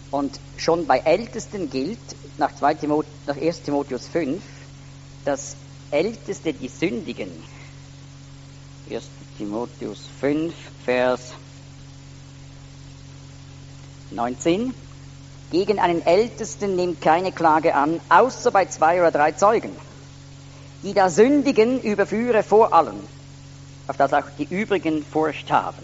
Und schon bei Ältesten gilt, nach 1. Timotheus 5, dass Älteste, die sündigen, 1. Timotheus 5, Vers 19, gegen einen Ältesten nimmt keine Klage an, außer bei 2 oder 3 Zeugen. Die da sündigen, überführe vor allen, auf das auch die übrigen Furcht haben.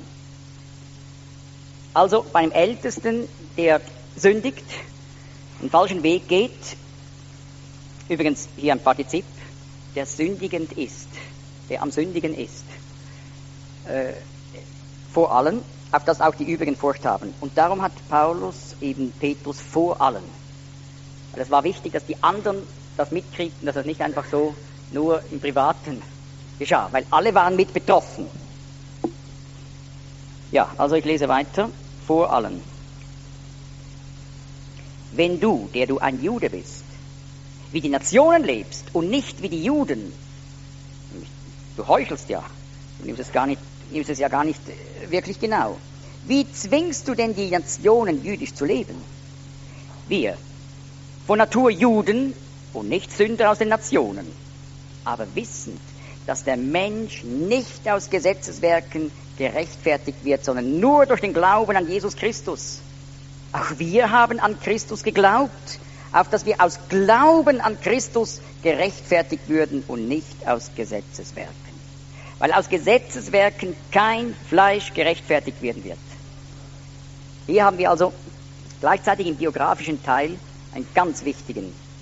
Also beim Ältesten, der sündigt, einen falschen Weg geht, übrigens hier ein Partizip, der sündigend ist, der am Sündigen ist, vor allen, auf das auch die übrigen Furcht haben. Und darum hat Paulus eben Petrus vor allen. Weil es war wichtig, dass die anderen das mitkriegten, dass das nicht einfach so nur im Privaten geschah, weil alle waren mit betroffen. Ja, also ich lese weiter, vor allen. Wenn du, der du ein Jude bist, wie die Nationen lebst und nicht wie die Juden, du heuchelst ja, du nimmst es ja gar nicht wirklich genau. Wie zwingst du denn die Nationen, jüdisch zu leben? Wir, von Natur Juden und nicht Sünder aus den Nationen, aber wissend, dass der Mensch nicht aus Gesetzeswerken gerechtfertigt wird, sondern nur durch den Glauben an Jesus Christus. Auch wir haben an Christus geglaubt, auf dass wir aus Glauben an Christus gerechtfertigt würden und nicht aus Gesetzeswerken. Weil aus Gesetzeswerken kein Fleisch gerechtfertigt werden wird. Hier haben wir also gleichzeitig im biografischen Teil eine ganz wichtige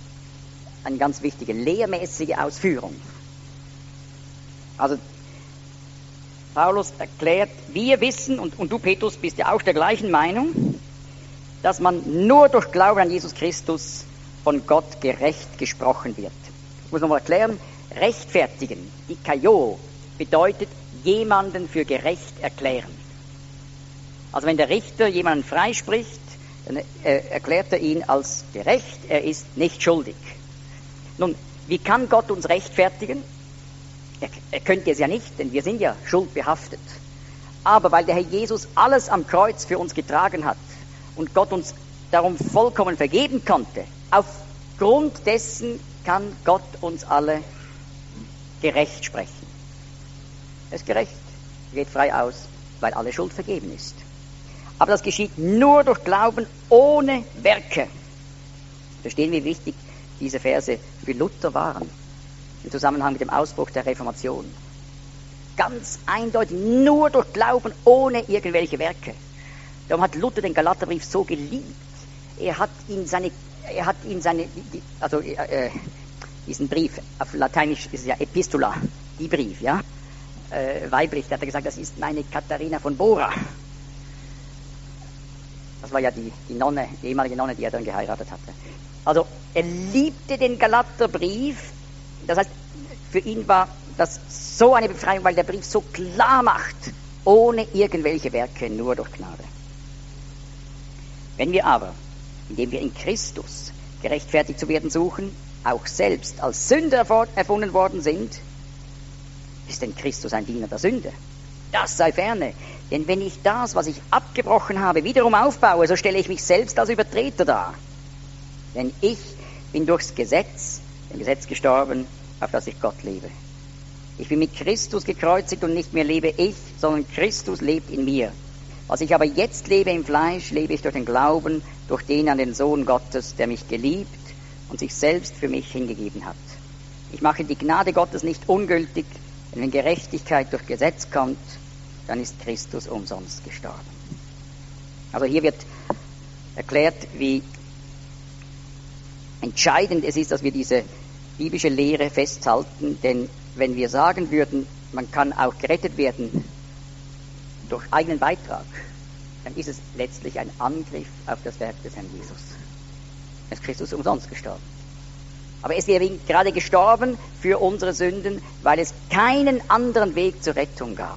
lehrmäßige Ausführung. Also Paulus erklärt, wir wissen, und du Petrus bist ja auch der gleichen Meinung, dass man nur durch Glauben an Jesus Christus von Gott gerecht gesprochen wird. Ich muss nochmal erklären, rechtfertigen, dikaio, bedeutet jemanden für gerecht erklären. Also wenn der Richter jemanden freispricht, dann erklärt er ihn als gerecht, er ist nicht schuldig. Nun, wie kann Gott uns rechtfertigen? Er könnte es ja nicht, denn wir sind ja schuldbehaftet. Aber weil der Herr Jesus alles am Kreuz für uns getragen hat und Gott uns darum vollkommen vergeben konnte, aufgrund dessen kann Gott uns alle gerecht sprechen. Er ist gerecht, geht frei aus, weil alle Schuld vergeben ist. Aber das geschieht nur durch Glauben ohne Werke. Verstehen wir, wie wichtig diese Verse für Luther waren im Zusammenhang mit dem Ausbruch der Reformation. Ganz eindeutig nur durch Glauben ohne irgendwelche Werke. Darum hat Luther den Galaterbrief so geliebt. Diesen Brief, auf Lateinisch ist es ja Epistula, die Brief, ja. Weiblich, da hat er gesagt, das ist meine Katharina von Bora. Das war ja die Nonne, die ehemalige Nonne, die er dann geheiratet hatte. Also, er liebte den Galaterbrief. Das heißt, für ihn war das so eine Befreiung, weil der Brief so klar macht, ohne irgendwelche Werke, nur durch Gnade. Wenn wir aber, indem wir in Christus gerechtfertigt zu werden suchen, auch selbst als Sünder erfunden worden sind, ist denn Christus ein Diener der Sünde? Das sei ferne. Denn wenn ich das, was ich abgebrochen habe, wiederum aufbaue, so stelle ich mich selbst als Übertreter dar. Denn ich bin durchs Gesetz, dem Gesetz gestorben, auf das ich Gott lebe. Ich bin mit Christus gekreuzigt und nicht mehr lebe ich, sondern Christus lebt in mir. Was ich aber jetzt lebe im Fleisch, lebe ich durch den Glauben, durch den an den Sohn Gottes, der mich geliebt und sich selbst für mich hingegeben hat. Ich mache die Gnade Gottes nicht ungültig, denn wenn Gerechtigkeit durch Gesetz kommt, dann ist Christus umsonst gestorben. Also hier wird erklärt, wie entscheidend es ist, dass wir diese biblische Lehre festhalten, denn wenn wir sagen würden, man kann auch gerettet werden durch eigenen Beitrag, dann ist es letztlich ein Angriff auf das Werk des Herrn Jesus. Es ist Christus umsonst gestorben. Aber es wäre gerade gestorben für unsere Sünden, weil es keinen anderen Weg zur Rettung gab.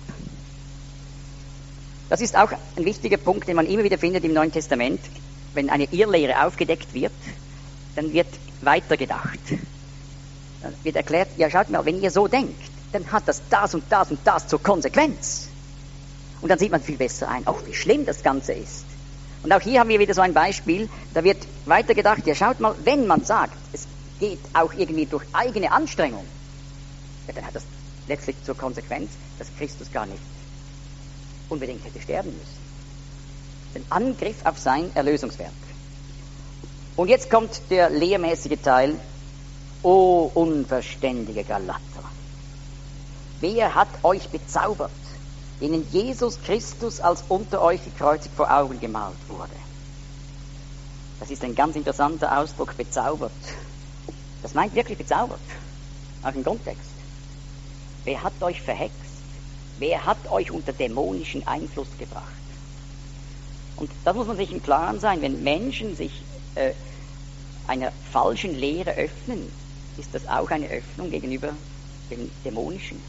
Das ist auch ein wichtiger Punkt, den man immer wieder findet im Neuen Testament. Wenn eine Irrlehre aufgedeckt wird, dann wird weitergedacht. Dann wird erklärt, ja schaut mal, wenn ihr so denkt, dann hat das und das und das zur Konsequenz. Und dann sieht man viel besser ein, auch wie schlimm das Ganze ist. Und auch hier haben wir wieder so ein Beispiel, da wird weitergedacht, ja schaut mal, wenn man sagt, es geht auch irgendwie durch eigene Anstrengung, ja, dann hat das letztlich zur Konsequenz, dass Christus gar nicht unbedingt hätte sterben müssen. Den Angriff auf sein Erlösungswerk. Und jetzt kommt der lehrmäßige Teil. O unverständige Galater, wer hat euch bezaubert, denen Jesus Christus als unter euch gekreuzigt vor Augen gemalt wurde? Das ist ein ganz interessanter Ausdruck, bezaubert. Das meint wirklich bezaubert, auch im Grundtext. Wer hat euch verhext? Wer hat euch unter dämonischen Einfluss gebracht? Und das muss man sich im Klaren sein, wenn Menschen sich einer falschen Lehre öffnen, ist das auch eine Öffnung gegenüber dem Dämonischen.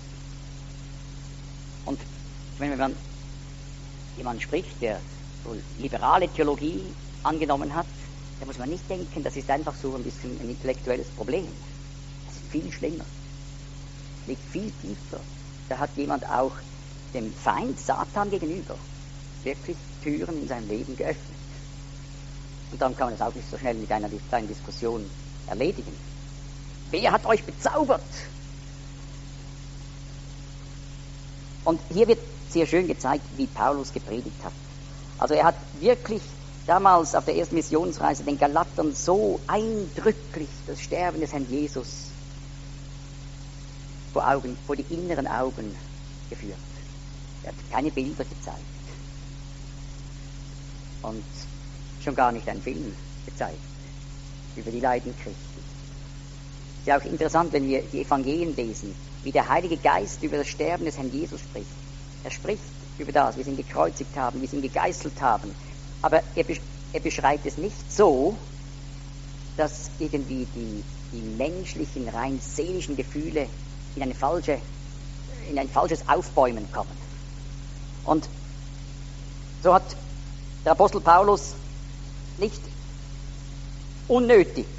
Und wenn man jemanden spricht, der so liberale Theologie angenommen hat, dann muss man nicht denken, das ist einfach so ein bisschen ein intellektuelles Problem. Das ist viel schlimmer. Es liegt viel tiefer. Da hat jemand auch dem Feind Satan gegenüber wirklich Türen in seinem Leben geöffnet. Und darum kann man das auch nicht so schnell mit einer kleinen Diskussion erledigen. Wer hat euch bezaubert? Und hier wird sehr schön gezeigt, wie Paulus gepredigt hat. Also er hat wirklich damals auf der ersten Missionsreise den Galatern so eindrücklich das Sterben des Herrn Jesus vor die inneren Augen geführt. Er hat keine Bilder gezeigt. Und schon gar nicht einen Film gezeigt über die Leiden Christi. Es ist ja auch interessant, wenn wir die Evangelien lesen, wie der Heilige Geist über das Sterben des Herrn Jesus spricht. Er spricht über das, wie sie ihn gekreuzigt haben, wie sie ihn gegeißelt haben. Aber er beschreibt es nicht so, dass irgendwie die menschlichen, rein seelischen Gefühle in ein falsches Aufbäumen kommen. Und so hat der Apostel Paulus nicht unnötig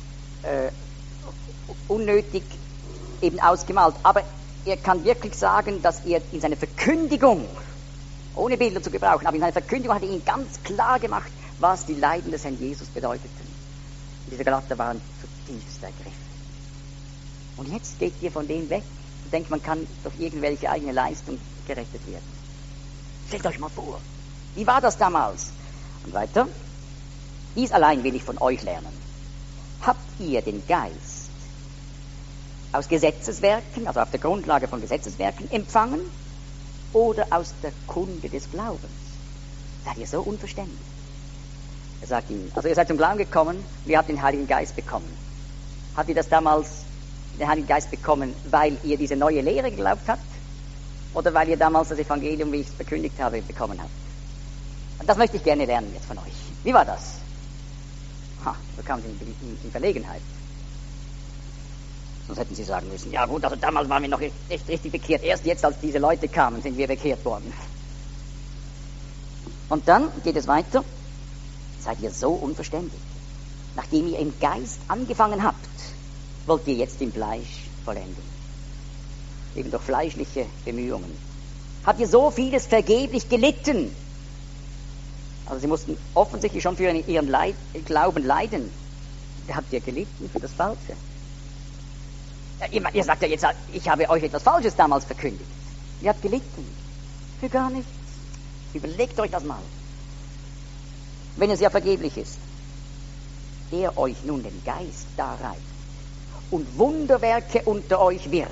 eben ausgemalt, aber er kann wirklich sagen, dass er in seiner Verkündigung, ohne Bilder zu gebrauchen, aber in seiner Verkündigung hat er ihnen ganz klar gemacht, was die Leiden des Herrn Jesus bedeuteten. Und diese Galater waren zutiefst ergriffen. Und jetzt geht ihr von dem weg und denkt, man kann durch irgendwelche eigene Leistung gerettet werden. Stellt euch mal vor, wie war das damals? Und weiter, dies allein will ich von euch lernen. Habt ihr den Geist aus Gesetzeswerken, also auf der Grundlage von Gesetzeswerken empfangen oder aus der Kunde des Glaubens? Seid ihr so unverständlich? Er sagt ihnen, also ihr seid zum Glauben gekommen, ihr habt den Heiligen Geist bekommen. Habt ihr das damals, den Heiligen Geist bekommen, weil ihr diese neue Lehre geglaubt habt? Oder weil ihr damals das Evangelium, wie ich es verkündigt habe, bekommen habt? Und das möchte ich gerne lernen jetzt von euch. Wie war das? Da kamen sie in Verlegenheit. Sonst hätten sie sagen müssen, ja gut, also damals waren wir noch echt richtig bekehrt. Erst jetzt, als diese Leute kamen, sind wir bekehrt worden. Und dann geht es weiter. Seid ihr so unverständig? Nachdem ihr im Geist angefangen habt, wollt ihr jetzt im Fleisch vollenden. Eben durch fleischliche Bemühungen. Habt ihr so vieles vergeblich gelitten? Also sie mussten offensichtlich schon für ihren Glauben leiden. Habt ihr gelitten für das Falsche? Ihr sagt ja jetzt, ich habe euch etwas Falsches damals verkündigt. Ihr habt gelitten. Für gar nichts. Überlegt euch das mal. Wenn es ja vergeblich ist. Der euch nun den Geist darreicht und Wunderwerke unter euch wirkt.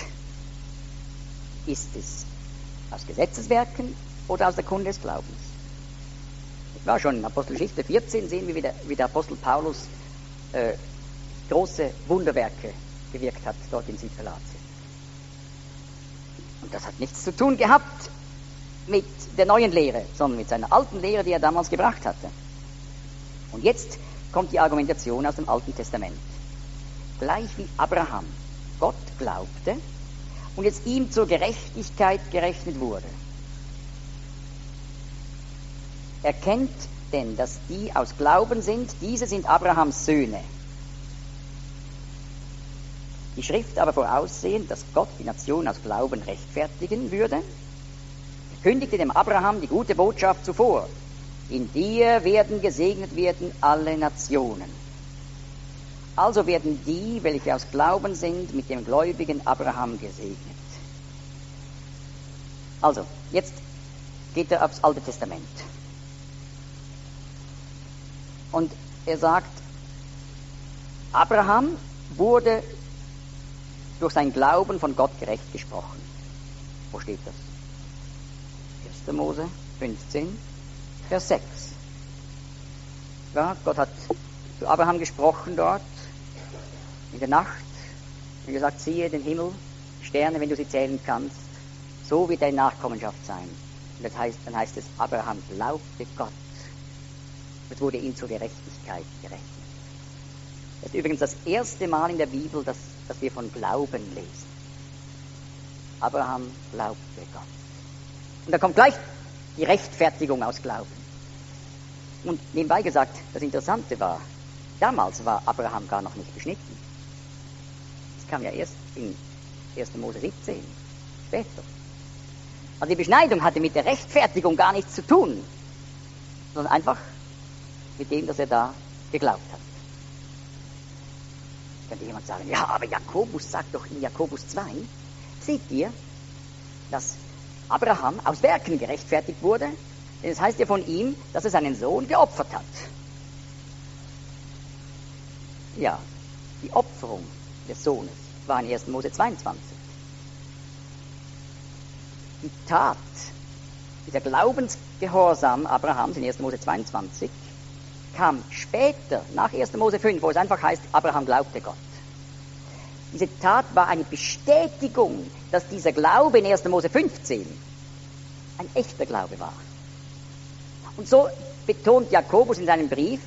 Ist es aus Gesetzeswerken oder aus der Kunde des Glaubens? Es war schon in Apostelgeschichte 14, sehen wir, wie der Apostel Paulus große Wunderwerke gewirkt hat, dort in Südgalatien. Und das hat nichts zu tun gehabt mit der neuen Lehre, sondern mit seiner alten Lehre, die er damals gebracht hatte. Und jetzt kommt die Argumentation aus dem Alten Testament. Gleich wie Abraham Gott glaubte und jetzt ihm zur Gerechtigkeit gerechnet wurde. Erkennt denn, dass die aus Glauben sind, diese sind Abrahams Söhne. Die Schrift aber voraussehend, dass Gott die Nation aus Glauben rechtfertigen würde, kündigte dem Abraham die gute Botschaft zuvor. In dir werden gesegnet werden alle Nationen. Also werden die, welche aus Glauben sind, mit dem gläubigen Abraham gesegnet. Also, jetzt geht er aufs Alte Testament. Und er sagt, Abraham wurde durch sein Glauben von Gott gerecht gesprochen. Wo steht das? 1. Mose 15, Vers 6. Ja, Gott hat zu Abraham gesprochen dort in der Nacht und gesagt, siehe den Himmel, Sterne, wenn du sie zählen kannst, so wird deine Nachkommenschaft sein. Und dann heißt es, Abraham glaubte Gott. Es wurde ihm zur Gerechtigkeit gerechnet. Das ist übrigens das erste Mal in der Bibel, dass wir von Glauben lesen. Abraham glaubte Gott. Und da kommt gleich die Rechtfertigung aus Glauben. Und nebenbei gesagt, das Interessante war, damals war Abraham gar noch nicht beschnitten. Das kam ja erst in 1. Mose 17, später. Also die Beschneidung hatte mit der Rechtfertigung gar nichts zu tun, sondern einfach mit dem, dass er da geglaubt hat. Könnte jemand sagen, ja, aber Jakobus sagt doch in Jakobus 2, seht ihr, dass Abraham aus Werken gerechtfertigt wurde, denn es heißt ja von ihm, dass er seinen Sohn geopfert hat. Ja, die Opferung des Sohnes war in 1. Mose 22. Die Tat, dieser Glaubensgehorsam Abrahams in 1. Mose 22, kam später, nach 1. Mose 5, wo es einfach heißt, Abraham glaubte Gott. Diese Tat war eine Bestätigung, dass dieser Glaube in 1. Mose 15 ein echter Glaube war. Und so betont Jakobus in seinem Brief,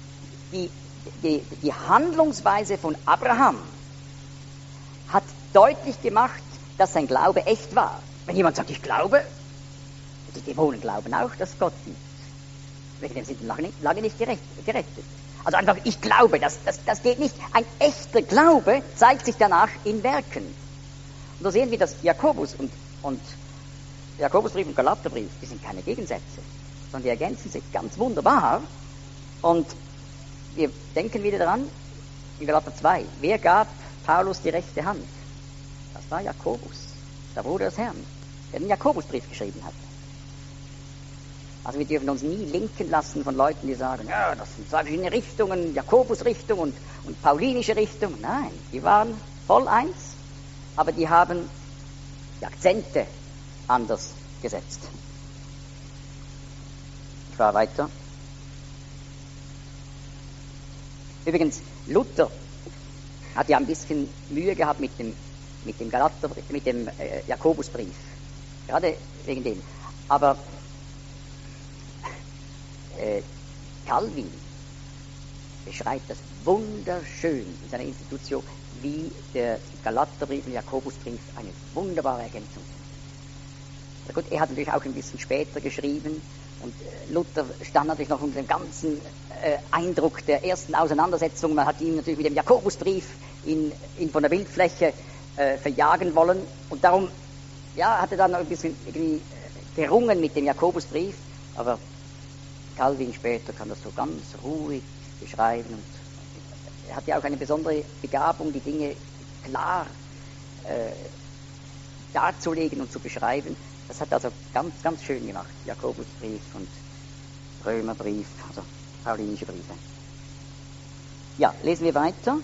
die Handlungsweise von Abraham hat deutlich gemacht, dass sein Glaube echt war. Wenn jemand sagt, ich glaube, die Dämonen glauben auch, dass Gott gibt. Wegen dem sind lange nicht gerettet. Also einfach, ich glaube, das geht nicht. Ein echter Glaube zeigt sich danach in Werken. Und so sehen wir, dass Jakobus und Jakobusbrief und Galaterbrief, die sind keine Gegensätze, sondern die ergänzen sich ganz wunderbar. Und wir denken wieder daran, in Galater 2, wer gab Paulus die rechte Hand? Das war Jakobus, der Bruder des Herrn, der den Jakobusbrief geschrieben hat. Also wir dürfen uns nie linken lassen von Leuten, die sagen, ja, das sind zwei verschiedene Richtungen, Jakobus-Richtung und paulinische Richtung. Nein, die waren voll eins, aber die haben die Akzente anders gesetzt. Ich fahre weiter. Übrigens, Luther hat ja ein bisschen Mühe gehabt mit dem Jakobusbrief. Gerade wegen dem. Aber Calvin beschreibt das wunderschön in seiner Institution, wie der Galaterbrief und Jakobusbrief eine wunderbare Ergänzung sind. Gut, er hat natürlich auch ein bisschen später geschrieben und Luther stand natürlich noch unter dem ganzen Eindruck der ersten Auseinandersetzung. Man hat ihn natürlich mit dem Jakobusbrief ihn von der Bildfläche verjagen wollen und darum hat er dann noch ein bisschen irgendwie gerungen mit dem Jakobusbrief, aber Calvin später kann das so ganz ruhig beschreiben und er hat ja auch eine besondere Begabung, die Dinge klar darzulegen und zu beschreiben. Das hat er also ganz, ganz schön gemacht, Jakobusbrief und Römerbrief, also paulinische Briefe. Ja, lesen wir weiter.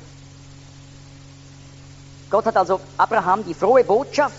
Gott hat also Abraham die frohe Botschaft,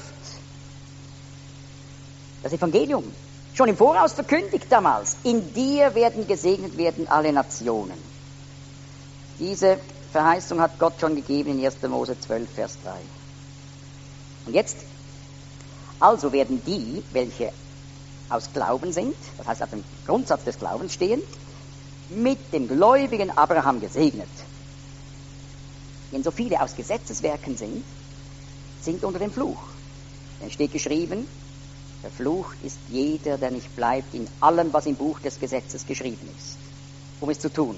das Evangelium, schon im Voraus verkündigt damals. In dir werden gesegnet werden alle Nationen. Diese Verheißung hat Gott schon gegeben in 1. Mose 12, Vers 3. Und jetzt, also werden die, welche aus Glauben sind, das heißt auf dem Grundsatz des Glaubens stehen, mit dem gläubigen Abraham gesegnet. Denn so viele aus Gesetzeswerken sind unter dem Fluch. Denn steht geschrieben, der Fluch ist jeder, der nicht bleibt in allem, was im Buch des Gesetzes geschrieben ist, um es zu tun.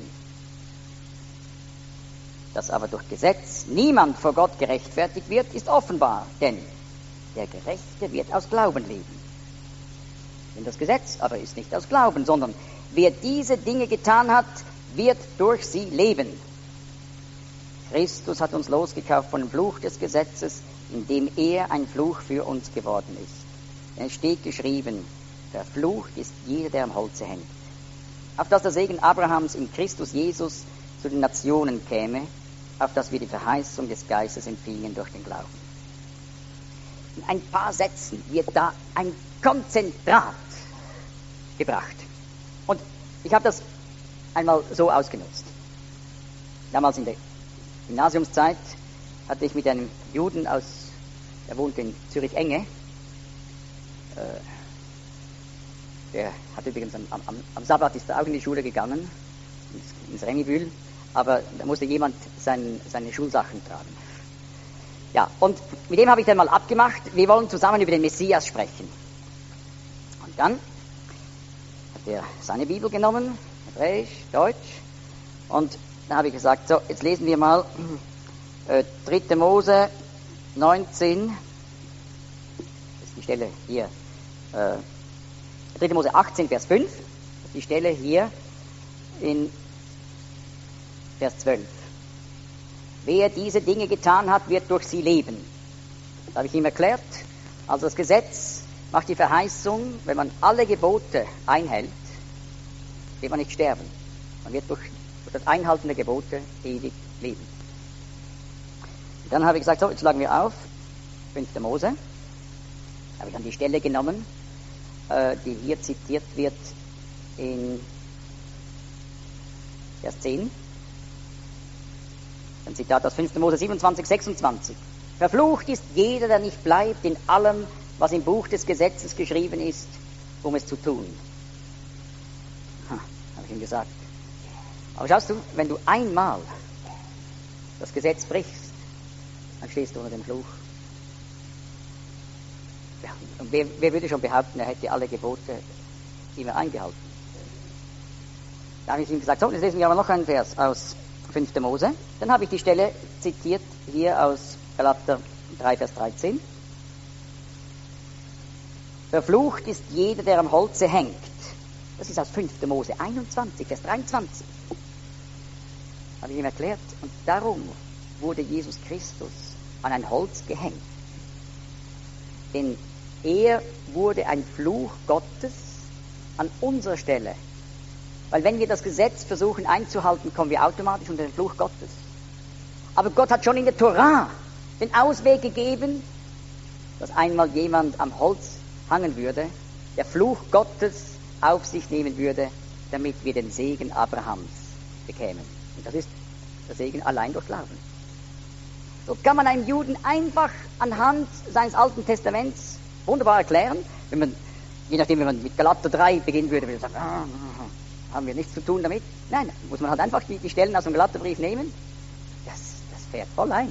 Dass aber durch Gesetz niemand vor Gott gerechtfertigt wird, ist offenbar, denn der Gerechte wird aus Glauben leben. Denn das Gesetz aber ist nicht aus Glauben, sondern Wer diese Dinge getan hat, wird durch sie leben. Christus hat uns losgekauft von dem Fluch des Gesetzes, indem er ein Fluch für uns geworden ist. Denn es steht geschrieben, verflucht ist jeder, der am Holze hängt. Auf dass der Segen Abrahams in Christus Jesus zu den Nationen käme, auf dass wir die Verheißung des Geistes empfingen durch den Glauben. In ein paar Sätzen wird da ein Konzentrat gebracht. Und ich habe das einmal so ausgenutzt. Damals in der Gymnasiumszeit hatte ich mit einem Juden der wohnte in Zürich-Enge, der hat übrigens am Sabbat ist er auch in die Schule gegangen, ins Remibühl, aber da musste jemand seine Schulsachen tragen. Ja, und mit dem habe ich dann mal abgemacht, wir wollen zusammen über den Messias sprechen. Und dann hat er seine Bibel genommen, Hebräisch, Deutsch, und dann habe ich gesagt, so, jetzt lesen wir mal 3. Mose 19, das ist die Stelle hier, 3. Mose 18, Vers 5, das ist die Stelle hier in Vers 12. Wer diese Dinge getan hat, wird durch sie leben. Das habe ich ihm erklärt. Also das Gesetz macht die Verheißung, wenn man alle Gebote einhält, wird man nicht sterben. Man wird durch das Einhalten der Gebote ewig leben. Und dann habe ich gesagt, so, jetzt schlagen wir auf, 5. Mose. Habe ich dann die Stelle genommen, die hier zitiert wird in Vers 10. Ein Zitat aus 5. Mose 27, 26. Verflucht ist jeder, der nicht bleibt in allem, was im Buch des Gesetzes geschrieben ist, um es zu tun. Habe ich ihm gesagt. Aber schaust du, wenn du einmal das Gesetz brichst, dann stehst du unter dem Fluch. Ja, und wer würde schon behaupten, er hätte alle Gebote immer eingehalten? Da habe ich ihm gesagt, so, jetzt lesen wir aber noch einen Vers aus 5. Mose. Dann habe ich die Stelle zitiert hier aus Galater 3, Vers 13. Verflucht ist jeder, der am Holze hängt. Das ist aus 5. Mose 21, Vers 23. Habe ich ihm erklärt. Und darum wurde Jesus Christus an ein Holz gehängt. Denn er wurde ein Fluch Gottes an unserer Stelle. Weil wenn wir das Gesetz versuchen einzuhalten, kommen wir automatisch unter den Fluch Gottes. Aber Gott hat schon in der Torah den Ausweg gegeben, dass einmal jemand am Holz hangen würde, der Fluch Gottes auf sich nehmen würde, damit wir den Segen Abrahams bekämen. Und das ist der Segen allein durch Glauben. So kann man einem Juden einfach anhand seines Alten Testaments wunderbar erklären, wenn man, je nachdem, wenn man mit Galater 3 beginnen würde, würde man sagen, haben wir nichts zu tun damit. Nein, muss man halt einfach die Stellen aus dem Galaterbrief nehmen. Das fährt voll ein.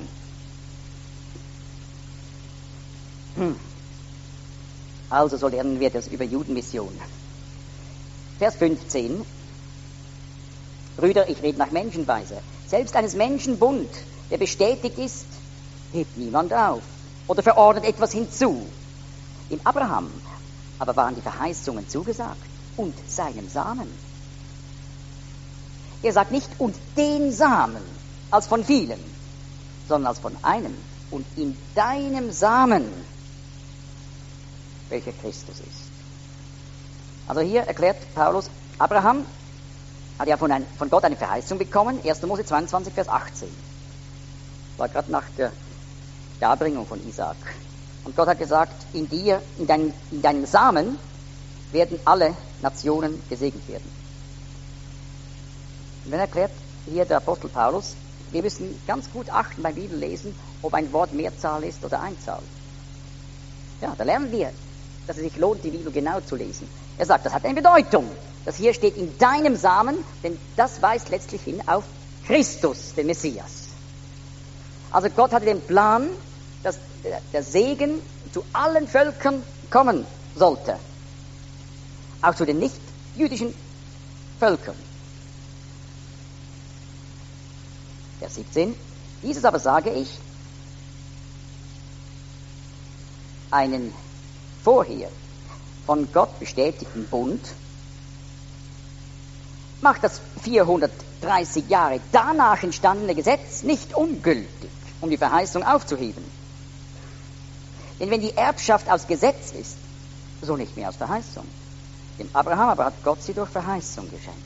Also so lernen wir das über Judenmission. Vers 15. Brüder, ich rede nach Menschenweise. Selbst eines Menschen Bund, der bestätigt ist, hebt niemand auf oder verordnet etwas hinzu. Dem Abraham aber waren die Verheißungen zugesagt und seinem Samen. Er sagt nicht und den Samen als von vielen, sondern als von einem und in deinem Samen, welcher Christus ist. Also hier erklärt Paulus, Abraham hat ja von Gott eine Verheißung bekommen, 1. Mose 22, Vers 18. War gerade nach der Darbringung von Isaak. Und Gott hat gesagt, in deinem Samen werden alle Nationen gesegnet werden. Und dann erklärt hier der Apostel Paulus, wir müssen ganz gut achten beim Bibellesen, ob ein Wort Mehrzahl ist oder Einzahl. Ja, da lernen wir, dass es sich lohnt, die Bibel genau zu lesen. Er sagt, das hat eine Bedeutung. Das hier steht in deinem Samen, denn das weist letztlich hin auf Christus, den Messias. Also Gott hatte den Plan, dass der Segen zu allen Völkern kommen sollte. Auch zu den nicht-jüdischen Völkern. Vers 17. Dieses aber sage ich, einen vorher von Gott bestätigten Bund macht das 430 Jahre danach entstandene Gesetz nicht ungültig, um die Verheißung aufzuheben. Denn wenn die Erbschaft aus Gesetz ist, so nicht mehr aus Verheißung. Dem Abraham aber hat Gott sie durch Verheißung geschenkt.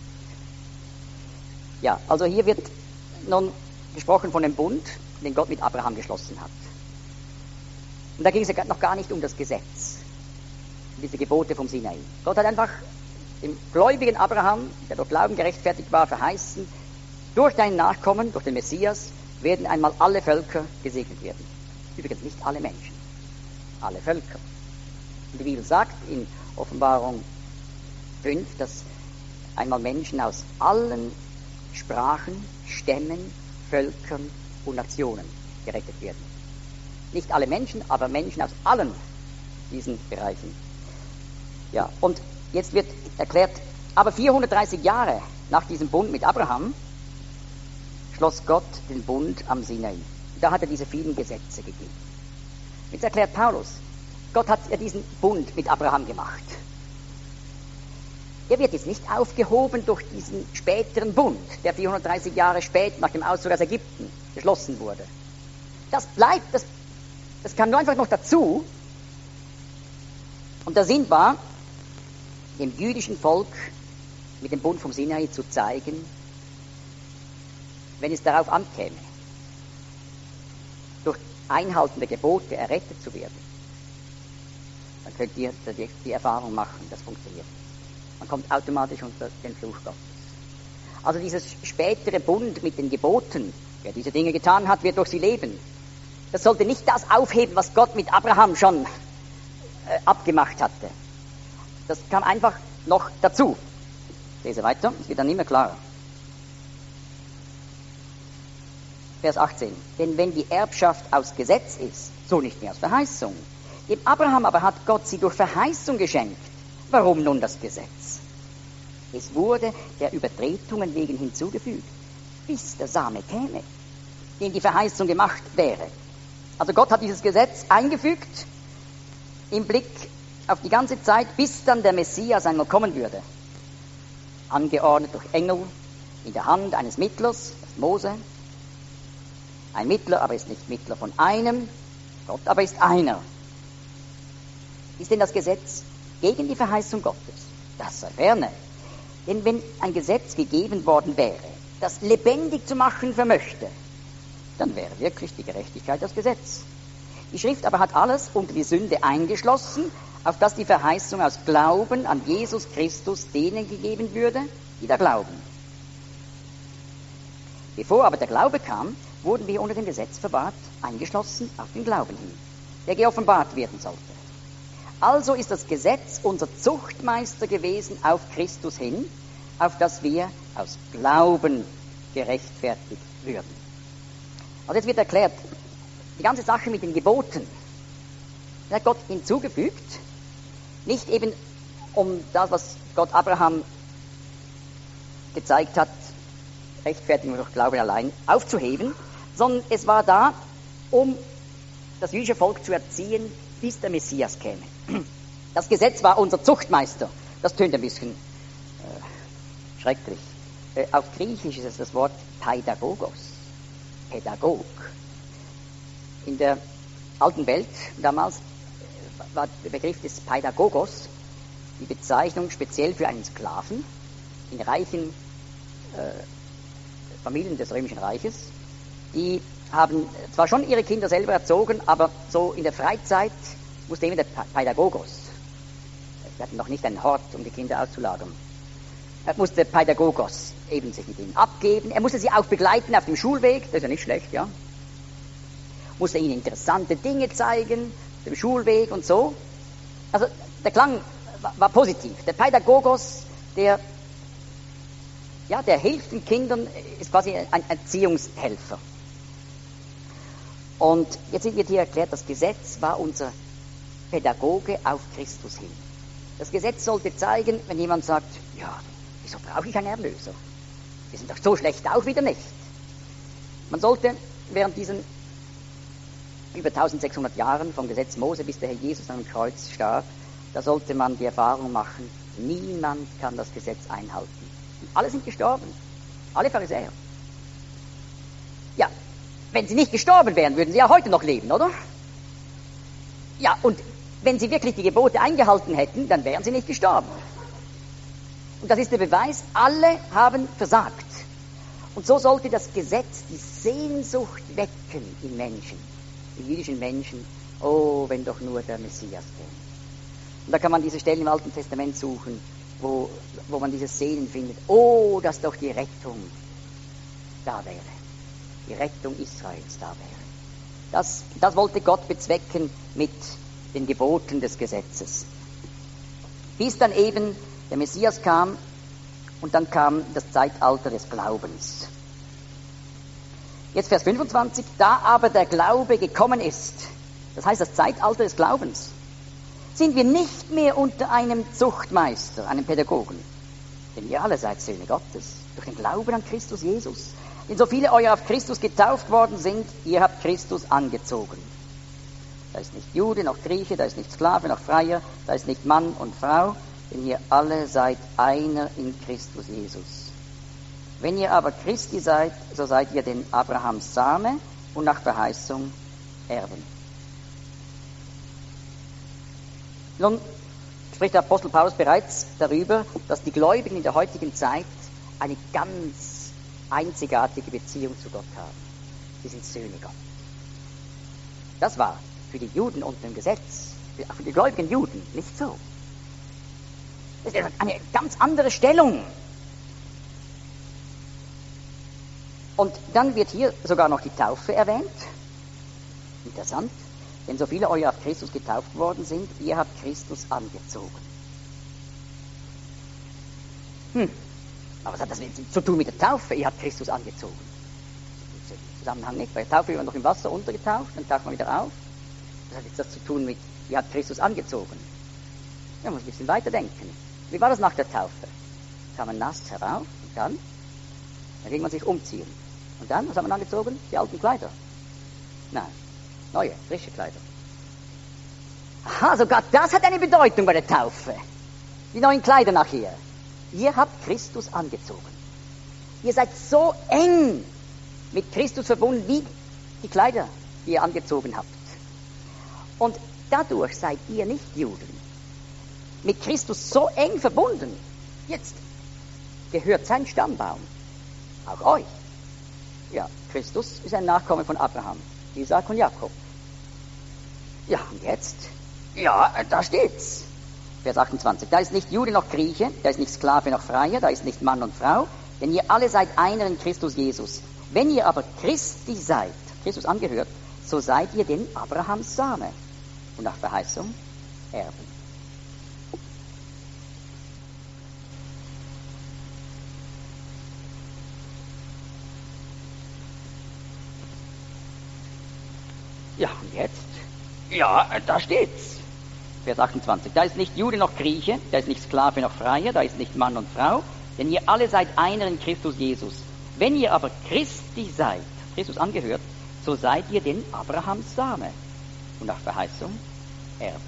Ja, also hier wird nun gesprochen von dem Bund, den Gott mit Abraham geschlossen hat. Und da ging es ja noch gar nicht um das Gesetz, um diese Gebote vom Sinai. Gott hat einfach dem gläubigen Abraham, der durch Glauben gerechtfertigt war, verheißen, durch deinen Nachkommen, durch den Messias, werden einmal alle Völker gesegnet werden. Übrigens nicht alle Menschen, alle Völker. Und die Bibel sagt in Offenbarung 5, dass einmal Menschen aus allen Sprachen, Stämmen, Völkern und Nationen gerettet werden. Nicht alle Menschen, aber Menschen aus allen diesen Bereichen. Ja, und jetzt wird erklärt, aber 430 Jahre nach diesem Bund mit Abraham schloss Gott den Bund am Sinai. Da hat er diese vielen Gesetze gegeben. Jetzt erklärt Paulus, Gott hat ja diesen Bund mit Abraham gemacht. Er wird jetzt nicht aufgehoben durch diesen späteren Bund, der 430 Jahre spät nach dem Auszug aus Ägypten geschlossen wurde. Das bleibt, das kam nur einfach noch dazu. Und der Sinn war, dem jüdischen Volk mit dem Bund vom Sinai zu zeigen, wenn es darauf ankäme, durch Einhalten der Gebote errettet zu werden, dann könnt ihr die Erfahrung machen, das funktioniert. Man kommt automatisch unter den Fluch Gottes. Also dieses spätere Bund mit den Geboten, wer diese Dinge getan hat, wird durch sie leben. Das sollte nicht das aufheben, was Gott mit Abraham schon abgemacht hatte. Das kam einfach noch dazu. Ich lese weiter, es wird dann immer klarer. Vers 18. Denn wenn die Erbschaft aus Gesetz ist, so nicht mehr aus Verheißung. Dem Abraham aber hat Gott sie durch Verheißung geschenkt. Warum nun das Gesetz? Es wurde der Übertretungen wegen hinzugefügt, bis der Same käme, dem die Verheißung gemacht wäre. Also Gott hat dieses Gesetz eingefügt im Blick auf die ganze Zeit, bis dann der Messias einmal kommen würde. Angeordnet durch Engel in der Hand eines Mittlers, das Mose. Ein Mittler aber ist nicht Mittler von einem, Gott aber ist einer. Ist denn das Gesetz gegen die Verheißung Gottes? Das sei ferne. Denn wenn ein Gesetz gegeben worden wäre, das lebendig zu machen vermöchte, dann wäre wirklich die Gerechtigkeit das Gesetz. Die Schrift aber hat alles unter die Sünde eingeschlossen, auf dass die Verheißung aus Glauben an Jesus Christus denen gegeben würde, die da glauben. Bevor aber der Glaube kam, wurden wir unter dem Gesetz verwahrt, eingeschlossen auf den Glauben hin, der geoffenbart werden sollte. Also ist das Gesetz unser Zuchtmeister gewesen auf Christus hin, auf dass wir aus Glauben gerechtfertigt würden. Also jetzt wird erklärt, die ganze Sache mit den Geboten, das hat Gott hinzugefügt, nicht eben um das, was Gott Abraham gezeigt hat, Rechtfertigung durch Glauben allein aufzuheben, sondern es war da, um das jüdische Volk zu erziehen, bis der Messias käme. Das Gesetz war unser Zuchtmeister. Das tönt ein bisschen schrecklich. Auf Griechisch ist es das Wort Pädagogos, Pädagog. In der alten Welt damals war der Begriff des Pädagogos die Bezeichnung speziell für einen Sklaven in reichen Familien des Römischen Reiches. Die haben zwar schon ihre Kinder selber erzogen, aber so in der Freizeit musste immer der Pädagogos, wir hatten noch nicht einen Hort, um die Kinder auszulagern, musste Pädagogos eben sich mit ihnen abgeben. Er musste sie auch begleiten auf dem Schulweg, das ist ja nicht schlecht, ja. Musste ihnen interessante Dinge zeigen, dem Schulweg und so. Also der Klang war positiv. Der Pädagogos, der hilft den Kindern, ist quasi ein Erziehungshelfer. Und jetzt wird hier erklärt, das Gesetz war unser Pädagoge auf Christus hin. Das Gesetz sollte zeigen, wenn jemand sagt, ja, wieso brauche ich einen Erlöser? Wir sind doch so schlecht auch wieder nicht. Man sollte während diesen über 1600 Jahren vom Gesetz Mose bis der Herr Jesus am Kreuz starb, da sollte man die Erfahrung machen, niemand kann das Gesetz einhalten. Und alle sind gestorben. Alle Pharisäer. Ja, wenn sie nicht gestorben wären, würden sie ja heute noch leben, oder? Ja, und wenn sie wirklich die Gebote eingehalten hätten, dann wären sie nicht gestorben. Und das ist der Beweis, alle haben versagt. Und so sollte das Gesetz die Sehnsucht wecken in Menschen, in jüdischen Menschen. Oh, wenn doch nur der Messias käme. Und da kann man diese Stellen im Alten Testament suchen, wo man dieses Sehnen findet. Oh, dass doch die Rettung da wäre. Die Rettung Israels da wäre. Das wollte Gott bezwecken mit den Geboten des Gesetzes. Bis dann eben der Messias kam und dann kam das Zeitalter des Glaubens. Jetzt Vers 25, da aber der Glaube gekommen ist, das heißt das Zeitalter des Glaubens, sind wir nicht mehr unter einem Zuchtmeister, einem Pädagogen. Denn ihr alle seid Söhne Gottes, durch den Glauben an Christus Jesus. Denn so viele euer auf Christus getauft worden sind, ihr habt Christus angezogen. Da ist nicht Jude noch Grieche, da ist nicht Sklave noch Freier, da ist nicht Mann und Frau, denn ihr alle seid einer in Christus Jesus. Wenn ihr aber Christi seid, so seid ihr den Abrahams Same und nach Verheißung Erben. Nun spricht der Apostel Paulus bereits darüber, dass die Gläubigen in der heutigen Zeit eine ganz einzigartige Beziehung zu Gott haben. Sie sind Söhne Gottes. Das war für die Juden unter dem Gesetz, für die gläubigen Juden nicht so. Das ist eine ganz andere Stellung. Und dann wird hier sogar noch die Taufe erwähnt. Interessant. Denn so viele euer auf Christus getauft worden sind, ihr habt Christus angezogen. Aber was hat das zu tun mit der Taufe? Ihr habt Christus angezogen. Das ist im Zusammenhang nicht. Bei der Taufe wird man noch im Wasser untergetaucht, dann taucht man wieder auf. Was hat jetzt das zu tun mit, ihr habt Christus angezogen? Ja, man muss ein bisschen weiterdenken. Wie war das nach der Taufe? Kam man nass herauf und dann ging man sich umziehen. Und dann, was hat man angezogen? Die alten Kleider. Nein, neue, frische Kleider. Aha, sogar das hat eine Bedeutung bei der Taufe. Die neuen Kleider nachher. Ihr habt Christus angezogen. Ihr seid so eng mit Christus verbunden wie die Kleider, die ihr angezogen habt. Und dadurch seid ihr nicht Juden. Mit Christus so eng verbunden. Jetzt gehört sein Stammbaum auch euch. Ja, Christus ist ein Nachkomme von Abraham, Isaak und Jakob. Ja, und jetzt? Ja, da steht's. Vers 28. Da ist nicht Jude noch Grieche, da ist nicht Sklave noch Freier, da ist nicht Mann und Frau, denn ihr alle seid einer in Christus Jesus. Wenn ihr aber Christi seid, Christus angehört, so seid ihr den Abrahams Same und nach Verheißung Erben. Ja, und jetzt? Ja, da steht's. Vers 28. Da ist nicht Jude noch Grieche, da ist nicht Sklave noch Freier, da ist nicht Mann und Frau, denn ihr alle seid einer in Christus Jesus. Wenn ihr aber Christi seid, Christus angehört, so seid ihr den Abrahams Same und nach Verheißung Erben.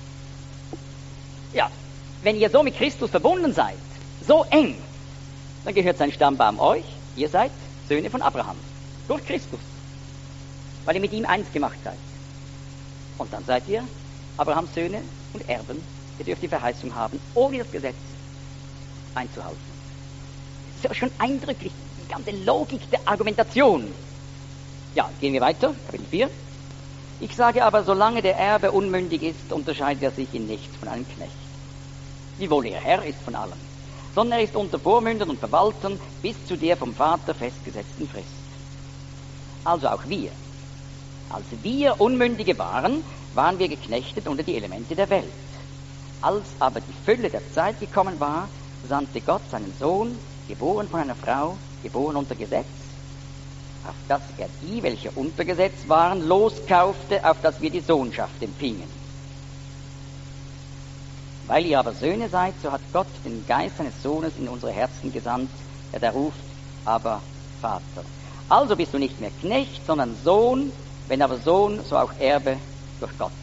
Ja, wenn ihr so mit Christus verbunden seid, so eng, dann gehört sein Stammbaum euch, ihr seid Söhne von Abraham, durch Christus, weil ihr mit ihm eins gemacht seid. Und dann seid ihr Abrahams Söhne und Erben, ihr dürft die Verheißung haben, ohne das Gesetz einzuhalten. Das ist ja schon eindrücklich, die ganze Logik der Argumentation. Ja, gehen wir weiter, Kapitel 4. Ich sage aber, solange der Erbe unmündig ist, unterscheidet er sich in nichts von einem Knecht. Wiewohl er Herr ist von allem, sondern er ist unter Vormündern und Verwaltern bis zu der vom Vater festgesetzten Frist. Also auch wir. Als wir Unmündige waren, waren wir geknechtet unter die Elemente der Welt. Als aber die Fülle der Zeit gekommen war, sandte Gott seinen Sohn, geboren von einer Frau, geboren unter Gesetz, auf dass er die, welche unter Gesetz waren, loskaufte, auf dass wir die Sohnschaft empfingen. Weil ihr aber Söhne seid, so hat Gott den Geist seines Sohnes in unsere Herzen gesandt, der da ruft, aber Vater. Also bist du nicht mehr Knecht, sondern Sohn, wenn aber Sohn, so auch Erbe durch Gott.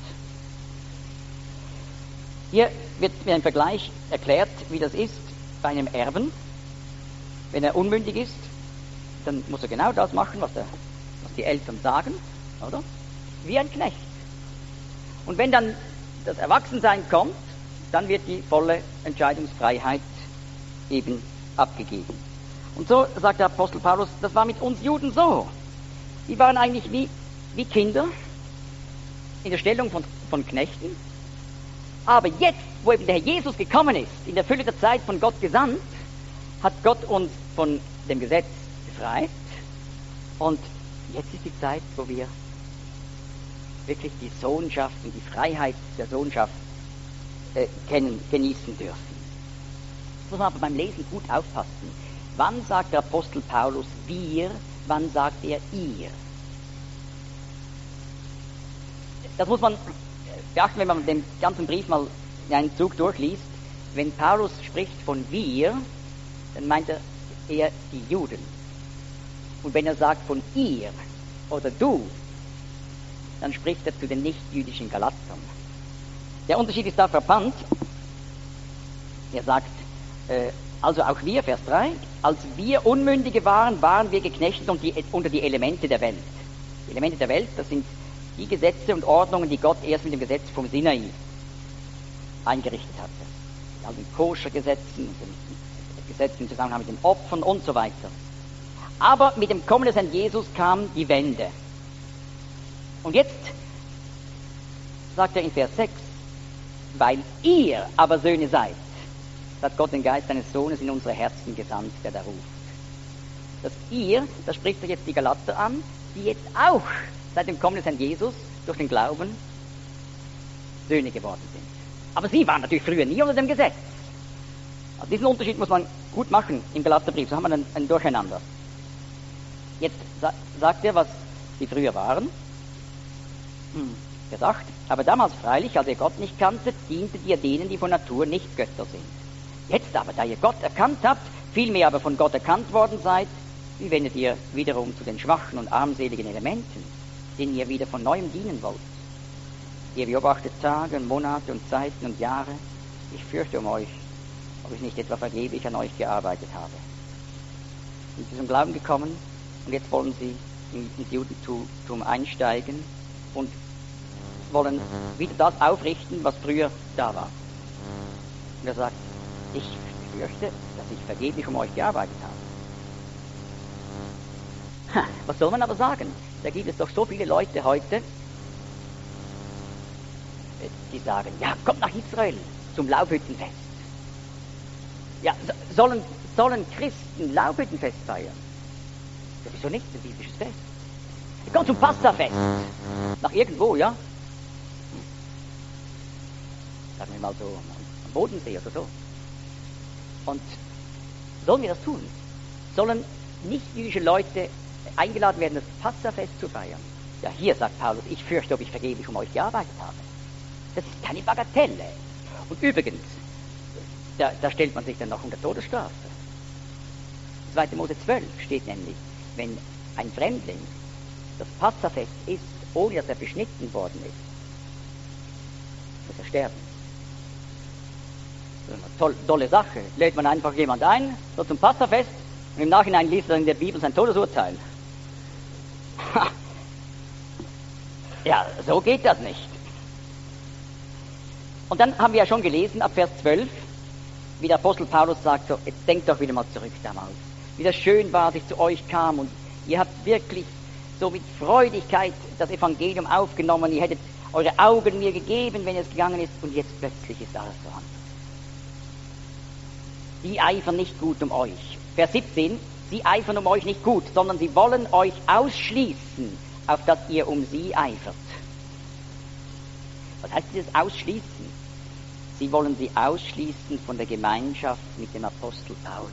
Hier wird mir ein Vergleich erklärt, wie das ist bei einem Erben. Wenn er unmündig ist, dann muss er genau das machen, was die Eltern sagen, oder? Wie ein Knecht. Und wenn dann das Erwachsensein kommt, dann wird die volle Entscheidungsfreiheit eben abgegeben. Und so sagt der Apostel Paulus, das war mit uns Juden so. Die waren eigentlich wie Kinder in der Stellung von Knechten. Aber jetzt, wo eben der Herr Jesus gekommen ist, in der Fülle der Zeit von Gott gesandt, hat Gott uns von dem Gesetz befreit. Und jetzt ist die Zeit, wo wir wirklich die Sohnschaft und die Freiheit der Sohnschaft genießen dürfen. Das muss man aber beim Lesen gut aufpassen. Wann sagt der Apostel Paulus wir, wann sagt er ihr? Das muss man beachten, wenn man den ganzen Brief mal in einen Zug durchliest. Wenn Paulus spricht von wir, dann meint er eher die Juden. Und wenn er sagt von ihr oder du, dann spricht er zu den nicht-jüdischen Galatern. Der Unterschied ist da frappant. Er sagt, also auch wir, Vers 3, als wir Unmündige waren, waren wir geknechtet unter die Elemente der Welt. Die Elemente der Welt, das sind die Gesetze und Ordnungen, die Gott erst mit dem Gesetz vom Sinai eingerichtet hatte. Also den Koscher-Gesetzen, den Gesetzen im Zusammenhang mit den Opfern und so weiter. Aber mit dem Kommen des Herrn Jesus kam die Wende. Und jetzt sagt er in Vers 6, weil ihr aber Söhne seid, hat Gott den Geist seines Sohnes in unsere Herzen gesandt, der da ruft. Das ihr, das spricht er jetzt die Galater an, die jetzt auch seit dem Kommen des Herrn Jesus durch den Glauben Söhne geworden sind. Aber sie waren natürlich früher nie unter dem Gesetz. Also diesen Unterschied muss man gut machen im Galaterbrief, so haben wir ein Durcheinander. Jetzt sagt er, was sie früher waren. Vers 8, aber damals freilich, als ihr Gott nicht kanntet, dientet ihr denen, die von Natur nicht Götter sind. Jetzt aber, da ihr Gott erkannt habt, vielmehr aber von Gott erkannt worden seid, wie wendet ihr wiederum zu den schwachen und armseligen Elementen, denen ihr wieder von Neuem dienen wollt? Ihr beobachtet Tage und Monate und Zeiten und Jahre. Ich fürchte um euch, ob ich nicht etwa vergeblich an euch gearbeitet habe. Sind sie zum Glauben gekommen und jetzt wollen sie ins Judentum einsteigen und wollen wieder das aufrichten, was früher da war. Und er sagt, ich fürchte, dass ich vergeblich um euch gearbeitet habe. Was soll man aber sagen? Da gibt es doch so viele Leute heute, die sagen, ja, kommt nach Israel zum Laubhüttenfest. Ja, sollen Christen Laubhüttenfest feiern? Ja, wieso nicht? Ein biblisches Fest. Kommt zum Passafest. Nach irgendwo, ja? Sagen wir mal so am Bodensee oder so. Und sollen wir das tun? Sollen nicht-jüdische Leute eingeladen werden, das Passafest zu feiern? Ja, hier sagt Paulus, ich fürchte, ob ich vergeblich um euch gearbeitet habe. Das ist keine Bagatelle. Und übrigens, da stellt man sich dann noch unter Todesstrafe. 2. Mose 12 steht nämlich, wenn ein Fremdling das Passafest isst, ohne dass er beschnitten worden ist, muss er sterben. Das ist eine tolle Sache. Lädt man einfach jemand ein, so zum Passafest, und im Nachhinein liest er in der Bibel sein Todesurteil. Ja, so geht das nicht. Und dann haben wir ja schon gelesen, ab Vers 12, wie der Apostel Paulus sagt, so, jetzt denkt doch wieder mal zurück damals, wie das schön war, als ich zu euch kam und ihr habt wirklich so mit Freudigkeit das Evangelium aufgenommen, ihr hättet eure Augen mir gegeben, wenn es gegangen ist, und jetzt plötzlich ist alles vorhanden. Die eifern nicht gut um euch. Vers 17, sie eifern um euch nicht gut, sondern sie wollen euch ausschließen, auf dass ihr um sie eifert. Was heißt dieses Ausschließen? Sie wollen sie ausschließen von der Gemeinschaft mit dem Apostel Paulus.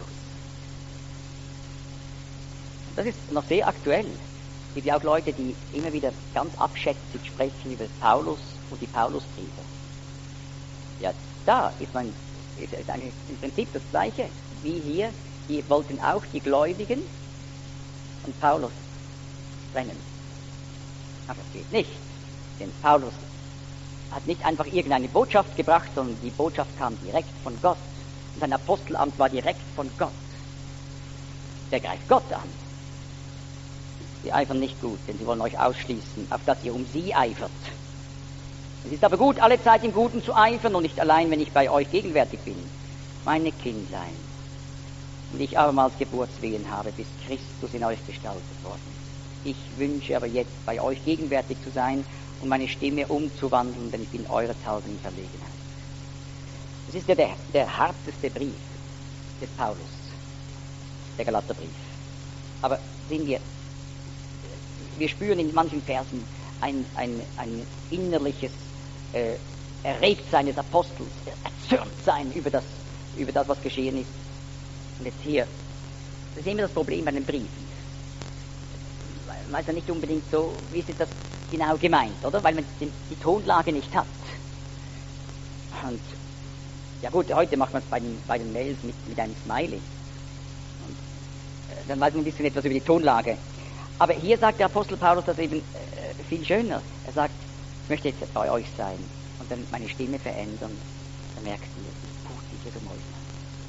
Das ist noch sehr aktuell. Es gibt ja auch Leute, die immer wieder ganz abschätzig sprechen über Paulus und die Paulusbriefe. Ja, da ist eigentlich im Prinzip das Gleiche wie hier. Die wollten auch die Gläubigen und Paulus trennen. Aber das geht nicht, denn Paulus hat nicht einfach irgendeine Botschaft gebracht, sondern die Botschaft kam direkt von Gott. Und sein Apostelamt war direkt von Gott. der greift Gott an. Sie eifern nicht gut, denn sie wollen euch ausschließen, auf dass ihr um sie eifert. Es ist aber gut, alle Zeit im Guten zu eifern und nicht allein, wenn ich bei euch gegenwärtig bin. Meine Kindlein, und ich abermals Geburtswehen habe, bis Christus in euch gestaltet worden. Ich wünsche aber jetzt, bei euch gegenwärtig zu sein und meine Stimme umzuwandeln, denn ich bin eurethalben in Verlegenheit. Das ist ja der harteste Brief des Paulus, der Galaterbrief. Aber sehen wir spüren in manchen Versen ein innerliches Erregtsein des Apostels, Erzürntsein über das, was geschehen ist. Und jetzt hier, das ist immer das Problem bei den Briefen. Man weiß ja nicht unbedingt so, wie ist das genau gemeint, oder? Weil man die Tonlage nicht hat. Und ja gut, heute macht man es bei den Mails mit einem Smiley. Und dann weiß man ein bisschen etwas über die Tonlage. Aber hier sagt der Apostel Paulus das eben viel schöner. Er sagt, ich möchte jetzt bei euch sein und dann meine Stimme verändern. Dann merkt ihr, wie gut ich es um euch mache.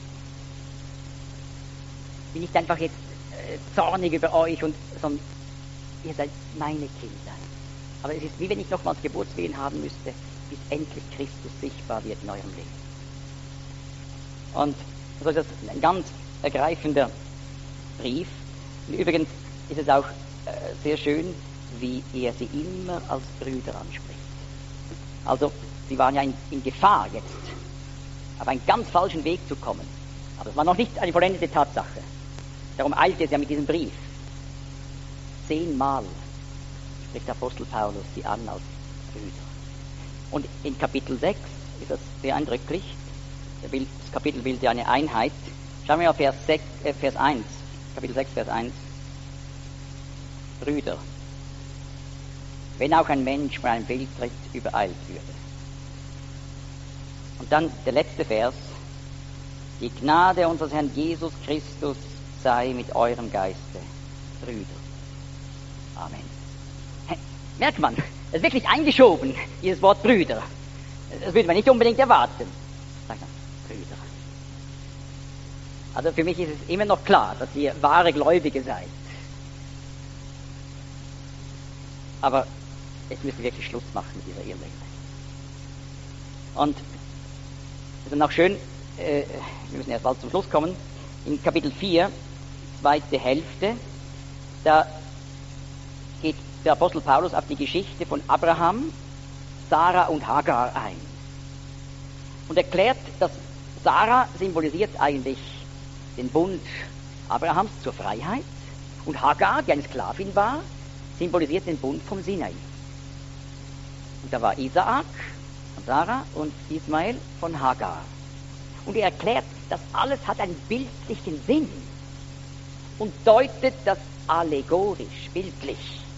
Ich bin nicht einfach jetzt zornig über euch, sondern ihr seid meine Kinder. Aber es ist wie wenn ich nochmals Geburtswehen haben müsste, bis endlich Christus sichtbar wird in eurem Leben. Und so ist das ein ganz ergreifender Brief. Und übrigens ist es auch sehr schön, wie er sie immer als Brüder anspricht. Also, sie waren ja in Gefahr jetzt, auf einen ganz falschen Weg zu kommen. Aber es war noch nicht eine vollendete Tatsache. Darum eilte es ja mit diesem Brief. 10-mal spricht der Apostel Paulus sie an als Brüder. Und in Kapitel 6 ist das sehr eindrücklich. Das Kapitel bildet ja eine Einheit. Schauen wir mal Vers 1. Kapitel 6, Vers 1. Brüder, wenn auch ein Mensch von einem Fehltritt übereilt würde. Und dann der letzte Vers. Die Gnade unseres Herrn Jesus Christus sei mit eurem Geiste, Brüder. Amen. Merkt man, es ist wirklich eingeschoben, dieses Wort Brüder. Das würde man nicht unbedingt erwarten. Sagt man, Brüder. Also für mich ist es immer noch klar, dass ihr wahre Gläubige seid. Aber jetzt müssen wir wirklich Schluss machen mit dieser Irrlehre. Und es ist dann auch schön, wir müssen erst bald zum Schluss kommen, in Kapitel 4, zweite Hälfte, da geht der Apostel Paulus auf die Geschichte von Abraham, Sarah und Hagar ein. Und erklärt, dass Sarah symbolisiert eigentlich den Bund Abrahams zur Freiheit und Hagar, die eine Sklavin war, symbolisiert den Bund vom Sinai. Und da war Isaak von Sarah und Ismael von Hagar. Und er erklärt, das alles hat einen bildlichen Sinn und deutet das allegorisch, bildlich.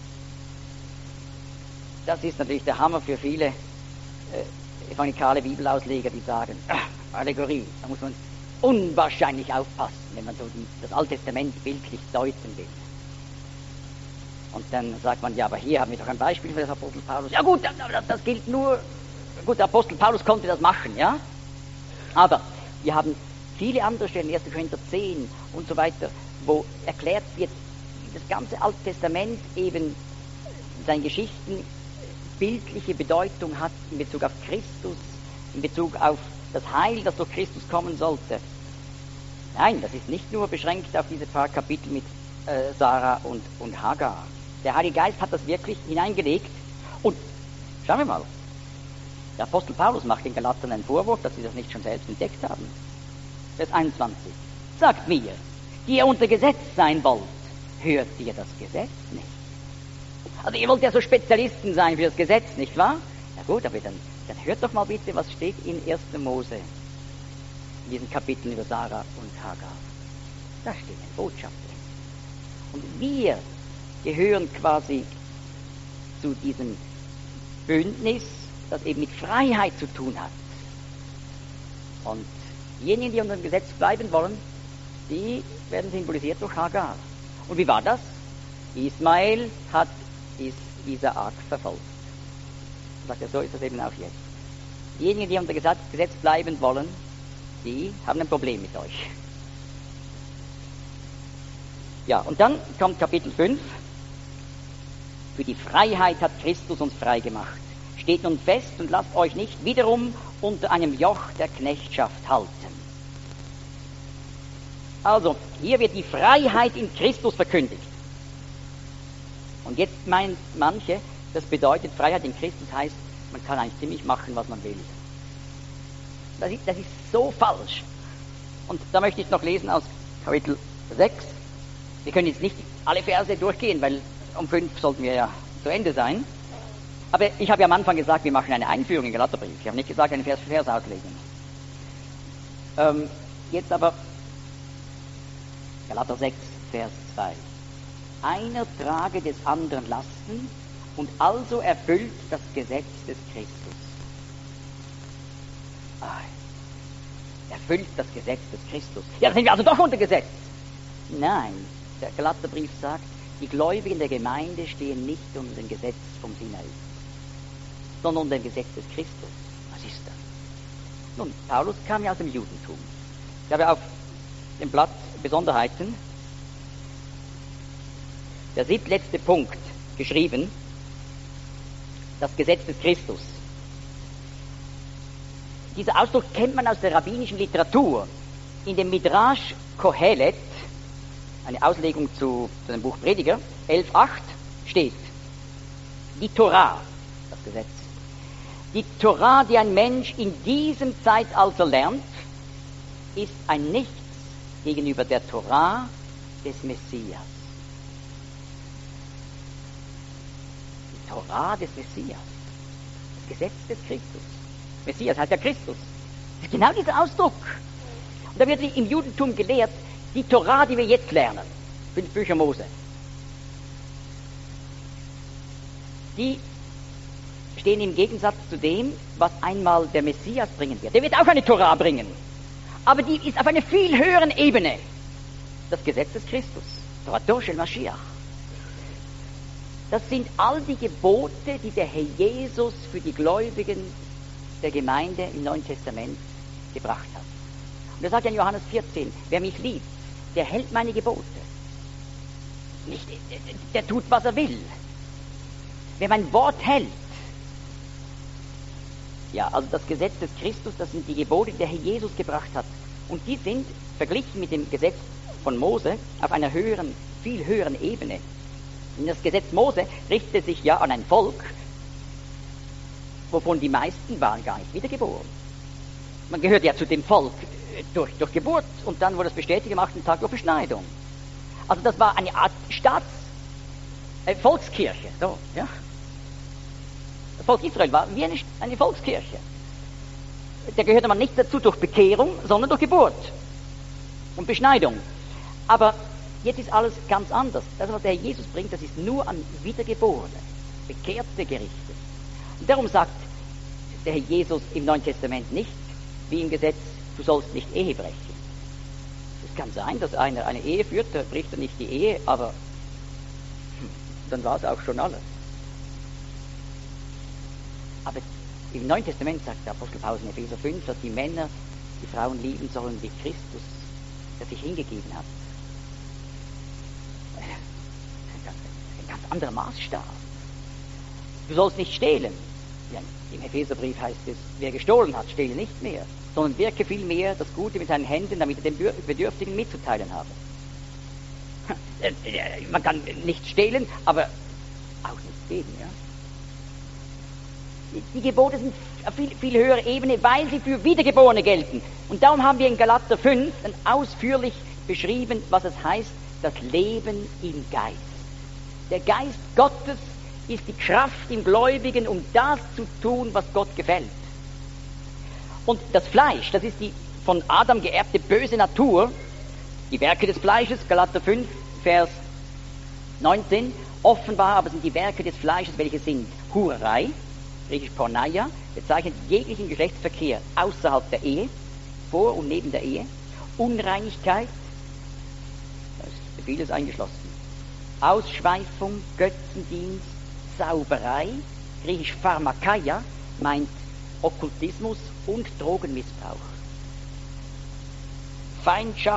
Das ist natürlich der Hammer für viele evangelikale Bibelausleger, die sagen, Allegorie, da muss man unwahrscheinlich aufpassen, wenn man so das Alte Testament bildlich deuten will. Und dann sagt man, ja, aber hier haben wir doch ein Beispiel für das Apostel Paulus. Ja gut, das gilt nur, gut, der Apostel Paulus konnte das machen, ja. Aber wir haben viele andere Stellen, 1. Korinther 10 und so weiter, wo erklärt wird, wie das ganze Alte Testament eben seine Geschichten bildliche Bedeutung hat in Bezug auf Christus, in Bezug auf das Heil, das durch Christus kommen sollte. Nein, das ist nicht nur beschränkt auf diese paar Kapitel mit Sarah und Hagar. Der Heilige Geist hat das wirklich hineingelegt. Und schauen wir mal, der Apostel Paulus macht den Galatern einen Vorwurf, dass sie das nicht schon selbst entdeckt haben. Vers 21. Sagt mir, die ihr unter Gesetz sein wollt, hört ihr das Gesetz nicht? Also ihr wollt ja so Spezialisten sein für das Gesetz, nicht wahr? Ja gut, aber dann hört doch mal bitte, was steht in 1. Mose, in diesen Kapiteln über Sarah und Hagar. Da steht eine Botschaft drin. Und wir gehören quasi zu diesem Bündnis, das eben mit Freiheit zu tun hat. Und diejenigen, die unter dem Gesetz bleiben wollen, die werden symbolisiert durch Hagar. Und wie war das? Ismael hat Isaak verfolgt. Sagt er, so ist das eben auch jetzt. Diejenigen, die unter Gesetz bleiben wollen, die haben ein Problem mit euch. Ja, und dann kommt Kapitel 5. Für die Freiheit hat Christus uns frei gemacht. Steht nun fest und lasst euch nicht wiederum unter einem Joch der Knechtschaft halten. Also, hier wird die Freiheit in Christus verkündigt. Und jetzt meint manche, das bedeutet, Freiheit in Christus heißt, man kann eigentlich ziemlich machen, was man will. Das ist so falsch. Und da möchte ich noch lesen aus Kapitel 6. Wir können jetzt nicht alle Verse durchgehen, weil um 5 sollten wir ja zu Ende sein. Aber ich habe ja am Anfang gesagt, wir machen eine Einführung in Galaterbrief. Ich habe nicht gesagt, eine Vers-für-Vers-Auslegung. Jetzt aber Galater 6, Vers 2. Einer trage des anderen Lasten und also erfüllt das Gesetz des Christus. Erfüllt das Gesetz des Christus. Ja, dann sind wir also doch unter Gesetz. Nein, der Galaterbrief sagt, die Gläubigen der Gemeinde stehen nicht unter dem Gesetz vom Sinai, sondern unter dem Gesetz des Christus. Was ist das? Nun, Paulus kam ja aus dem Judentum. Ich habe auf dem Blatt Besonderheiten der 7. Punkt geschrieben, das Gesetz des Christus. Dieser Ausdruck kennt man aus der rabbinischen Literatur. In dem Midrash Kohelet, eine Auslegung zu dem Buch Prediger, 11,8 steht, die Torah, das Gesetz, die Torah, die ein Mensch in diesem Zeitalter lernt, ist ein Nichts gegenüber der Torah des Messias. Die Torah des Messias, das Gesetz des Christus. Messias heißt ja Christus. Das ist genau dieser Ausdruck. Und da wird im Judentum gelehrt, die Torah, die wir jetzt lernen, 5 Bücher Mose, die stehen im Gegensatz zu dem, was einmal der Messias bringen wird. Der wird auch eine Torah bringen. Aber die ist auf einer viel höheren Ebene. Das Gesetz des Christus. Torah shel Mashiach. Das sind all die Gebote, die der Herr Jesus für die Gläubigen der Gemeinde im Neuen Testament gebracht hat. Und er sagt ja in Johannes 14, wer mich liebt, der hält meine Gebote. Nicht, der tut, was er will. Wer mein Wort hält. Ja, also das Gesetz des Christus, das sind die Gebote, die der Herr Jesus gebracht hat. Und die sind, verglichen mit dem Gesetz von Mose, auf einer höheren, viel höheren Ebene. Und das Gesetz Mose richtete sich ja an ein Volk, wovon die meisten waren gar nicht wiedergeboren. Man gehört ja zu dem Volk durch Geburt und dann wurde es bestätigt am 8. Tag durch Beschneidung. Also das war eine Art Volkskirche. So, ja. Das Volk Israel war wie eine Volkskirche. Da gehörte man nicht dazu durch Bekehrung, sondern durch Geburt und Beschneidung. Aber jetzt ist alles ganz anders. Das, was der Herr Jesus bringt, das ist nur an Wiedergeborene, Bekehrte gerichtet. Und darum sagt der Herr Jesus im Neuen Testament nicht, wie im Gesetz, du sollst nicht Ehe brechen. Es kann sein, dass einer eine Ehe führt, da bricht er nicht die Ehe, aber dann war es auch schon alles. Aber im Neuen Testament sagt der Apostel Paulus in Epheser 5, dass die Männer die Frauen lieben sollen wie Christus, der sich hingegeben hat. Ein ganz anderer Maßstab. Du sollst nicht stehlen. Ja, im Epheserbrief heißt es, wer gestohlen hat, stehle nicht mehr, sondern wirke vielmehr das Gute mit seinen Händen, damit er den Bedürftigen mitzuteilen habe. Man kann nicht stehlen, aber auch nicht geben, ja. Die Gebote sind auf viel höherer Ebene, weil sie für Wiedergeborene gelten. Und darum haben wir in Galater 5 ausführlich beschrieben, was es heißt, das Leben im Geist. Der Geist Gottes ist die Kraft im Gläubigen, um das zu tun, was Gott gefällt. Und das Fleisch, das ist die von Adam geerbte böse Natur, die Werke des Fleisches, Galater 5, Vers 19, offenbar aber sind die Werke des Fleisches, welche sind Hurerei, griechisch Porneia, bezeichnet jeglichen Geschlechtsverkehr außerhalb der Ehe, vor und neben der Ehe, Unreinigkeit, da ist vieles eingeschlossen, Ausschweifung, Götzendienst, Zauberei, griechisch Pharmakeia, meint Okkultismus und Drogenmissbrauch. Feindschaft,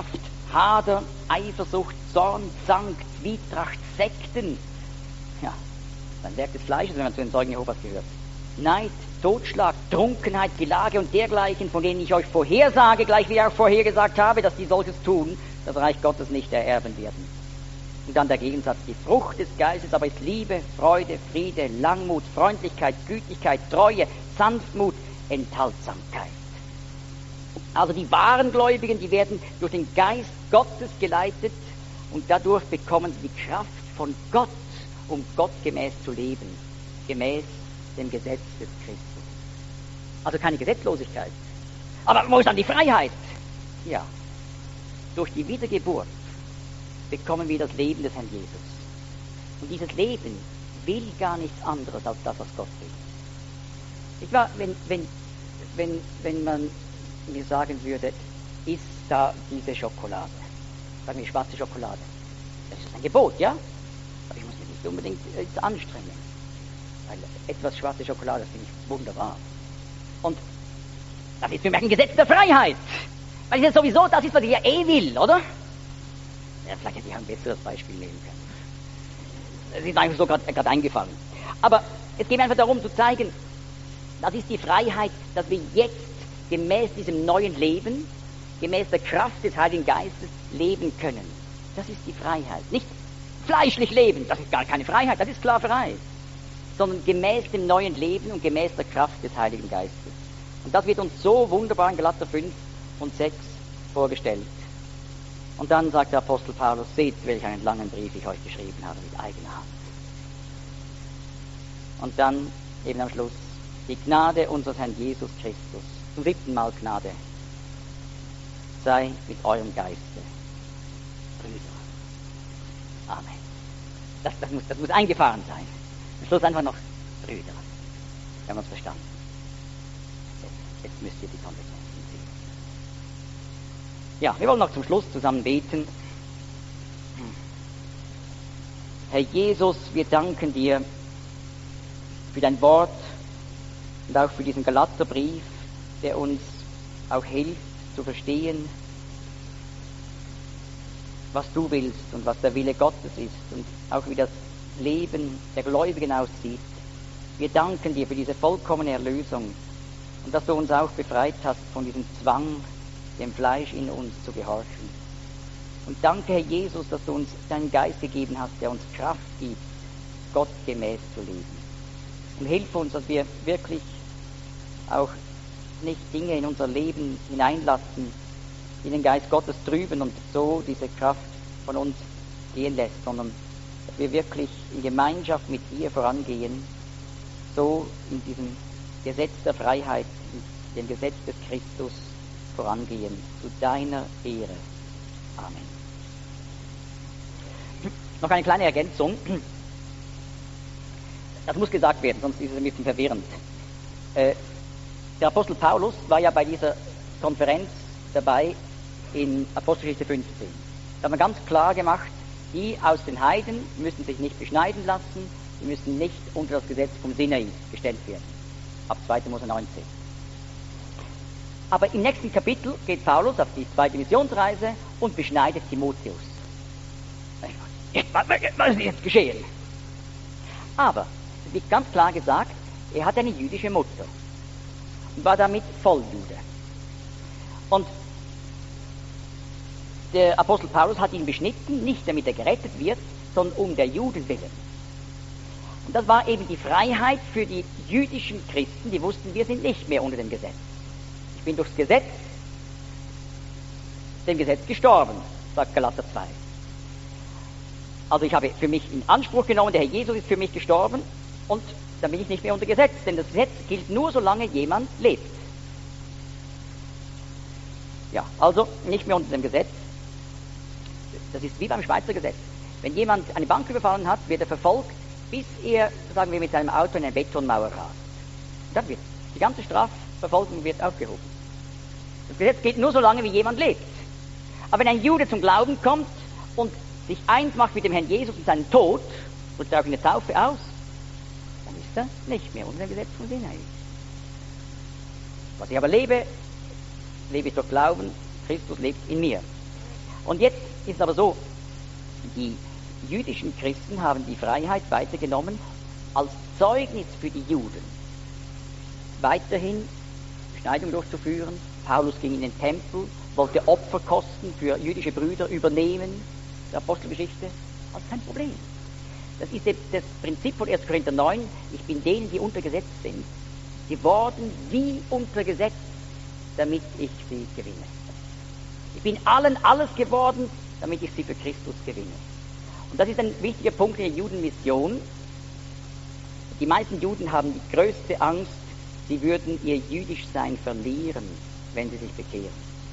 Hader, Eifersucht, Zorn, Zank, Zwietracht, Sekten. Ja, ein Werk des Fleisches, wenn man zu den Zeugen Jehovas gehört. Neid, Totschlag, Trunkenheit, Gelage und dergleichen, von denen ich euch vorhersage, gleich wie ich auch vorhergesagt habe, dass die solches tun, das Reich Gottes nicht ererben werden. Und dann der Gegensatz, die Frucht des Geistes aber ist Liebe, Freude, Friede, Langmut, Freundlichkeit, Gütigkeit, Treue, Sanftmut, Enthaltsamkeit. Also die wahren Gläubigen, die werden durch den Geist Gottes geleitet und dadurch bekommen sie die Kraft von Gott, um Gott gemäß zu leben, gemäß dem Gesetz des Christus. Also keine Gesetzlosigkeit. Aber wo ist dann die Freiheit? Ja, durch die Wiedergeburt bekommen wir das Leben des Herrn Jesus. Und dieses Leben will gar nichts anderes als das, was Gott will. Ich war, wenn man mir sagen würde, isst da diese Schokolade, sagen wir schwarze Schokolade, das ist ein Gebot, ja? Aber ich muss mich nicht unbedingt jetzt anstrengen, weil etwas schwarze Schokolade finde ich wunderbar. Und das ist für mich ein Gesetz der Freiheit, weil es ja sowieso das ist, was ich ja will, oder? Ja, vielleicht hätte ich ein besseres Beispiel nehmen können. Das ist mir einfach so gerade eingefallen. Aber es geht einfach darum zu zeigen, das ist die Freiheit, dass wir jetzt gemäß diesem neuen Leben, gemäß der Kraft des Heiligen Geistes leben können. Das ist die Freiheit. Nicht fleischlich leben, das ist gar keine Freiheit, das ist Sklaverei. Sondern gemäß dem neuen Leben und gemäß der Kraft des Heiligen Geistes. Und das wird uns so wunderbar in Galater 5 und 6 vorgestellt. Und dann sagt der Apostel Paulus, seht, welch einen langen Brief ich euch geschrieben habe mit eigener Hand. Und dann eben am Schluss, die Gnade unseres Herrn Jesus Christus, zum 7. Mal Gnade, sei mit eurem Geiste, Brüder. Amen. Das muss eingefahren sein. Am Schluss einfach noch Brüder. Wir haben uns verstanden. Jetzt müsst ihr die Konsequenzen sehen. Ja, wir wollen noch zum Schluss zusammen beten. Herr Jesus, wir danken dir für dein Wort und auch für diesen Galaterbrief, der uns auch hilft zu verstehen, was du willst und was der Wille Gottes ist und auch wie das Leben der Gläubigen aussieht. Wir danken dir für diese vollkommene Erlösung und dass du uns auch befreit hast von diesem Zwang, dem Fleisch in uns zu gehorchen. Und danke, Herr Jesus, dass du uns deinen Geist gegeben hast, der uns Kraft gibt, Gott gemäß zu leben. Und hilf uns, dass wir wirklich auch nicht Dinge in unser Leben hineinlassen, die den Geist Gottes trüben und so diese Kraft von uns gehen lässt, sondern dass wir wirklich in Gemeinschaft mit dir vorangehen, so in diesem Gesetz der Freiheit, in dem Gesetz des Christus vorangehen, zu deiner Ehre. Amen. Noch eine kleine Ergänzung. Das muss gesagt werden, sonst ist es ein bisschen verwirrend. Der Apostel Paulus war ja bei dieser Konferenz dabei in Apostelgeschichte 15. Da hat man ganz klar gemacht, die aus den Heiden müssen sich nicht beschneiden lassen, die müssen nicht unter das Gesetz vom Sinai gestellt werden. Ab 2. Mose 19. Aber im nächsten Kapitel geht Paulus auf die zweite Missionsreise und beschneidet Timotheus. Was ist jetzt geschehen? Aber es wird ganz klar gesagt, er hat eine jüdische Mutter und war damit Volljude. Und der Apostel Paulus hat ihn beschnitten, nicht damit er gerettet wird, sondern um der Juden willen. Und das war eben die Freiheit für die jüdischen Christen, die wussten, wir sind nicht mehr unter dem Gesetz. Ich bin durchs Gesetz, dem Gesetz gestorben, sagt Galater 2. Also ich habe für mich in Anspruch genommen, der Herr Jesus ist für mich gestorben und dann bin ich nicht mehr unter Gesetz, denn das Gesetz gilt nur, solange jemand lebt. Ja, also nicht mehr unter dem Gesetz. Das ist wie beim Schweizer Gesetz. Wenn jemand eine Bank überfallen hat, wird er verfolgt, bis er, sagen wir, mit seinem Auto in eine Betonmauer rast. Dann wird die ganze Strafverfolgung wird aufgehoben. Das Gesetz gilt nur so lange, wie jemand lebt. Aber wenn ein Jude zum Glauben kommt und sich eins macht mit dem Herrn Jesus und seinen Tod, drückt er auch in der Taufe aus, dann ist er nicht mehr unter dem Gesetz von Sinai. Was ich aber lebe, lebe ich durch Glauben, Christus lebt in mir. Und jetzt ist es aber so, die jüdischen Christen haben die Freiheit weitergenommen, als Zeugnis für die Juden weiterhin Beschneidung durchzuführen. Paulus ging in den Tempel, wollte Opferkosten für jüdische Brüder übernehmen, der Apostelgeschichte, also kein Problem. Das ist das Prinzip von 1. Korinther 9, ich bin denen, die unter Gesetz sind, geworden wie unter Gesetz, damit ich sie gewinne. Ich bin allen alles geworden, damit ich sie für Christus gewinne. Und das ist ein wichtiger Punkt in der Judenmission. Die meisten Juden haben die größte Angst, sie würden ihr Jüdischsein verlieren, wenn sie sich bekehren.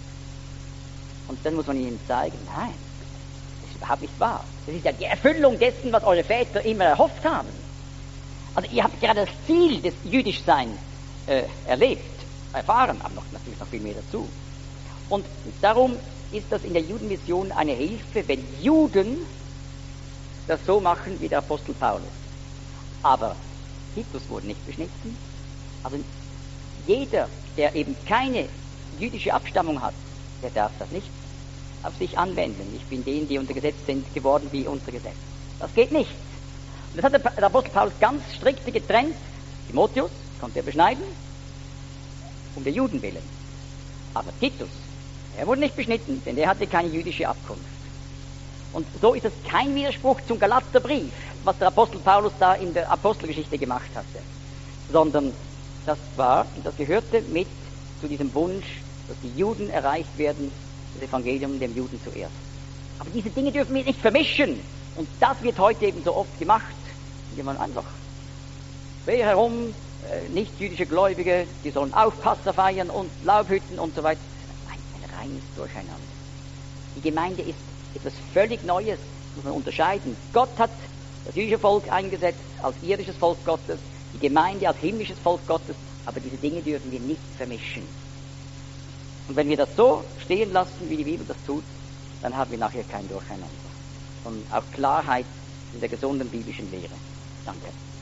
Und dann muss man ihnen zeigen, nein, das ist überhaupt nicht wahr. Das ist ja die Erfüllung dessen, was eure Väter immer erhofft haben. Also ihr habt gerade das Ziel des Jüdischseins erlebt, erfahren, aber natürlich noch viel mehr dazu. Und darum ist das in der Judenmission eine Hilfe, wenn Juden das so machen wie der Apostel Paulus. Aber Titus wurde nicht beschnitten. Also jeder, der eben keine jüdische Abstammung hat, der darf das nicht auf sich anwenden. Ich bin denen, die unter Gesetz sind, geworden wie unter Gesetz. Das geht nicht. Und das hat der Apostel Paulus ganz strikt getrennt. Timotheus konnte er beschneiden, um der Juden willen. Aber Titus, er wurde nicht beschnitten, denn der hatte keine jüdische Abkunft. Und so ist es kein Widerspruch zum Galaterbrief, was der Apostel Paulus da in der Apostelgeschichte gemacht hatte, sondern das gehörte mit zu diesem Wunsch, dass die Juden erreicht werden, das Evangelium dem Juden zuerst. Aber diese Dinge dürfen wir nicht vermischen. Und das wird heute eben so oft gemacht, indem man einfach quer herum, nicht-jüdische Gläubige, die sollen Aufpasser feiern und Laubhütten und so weiter. Ein reines Durcheinander. Die Gemeinde ist etwas völlig Neues, muss man unterscheiden. Gott hat das jüdische Volk eingesetzt als irdisches Volk Gottes, die Gemeinde als himmlisches Volk Gottes, aber diese Dinge dürfen wir nicht vermischen. Und wenn wir das so stehen lassen, wie die Bibel das tut, dann haben wir nachher kein Durcheinander, sondern auch Klarheit in der gesunden biblischen Lehre. Danke.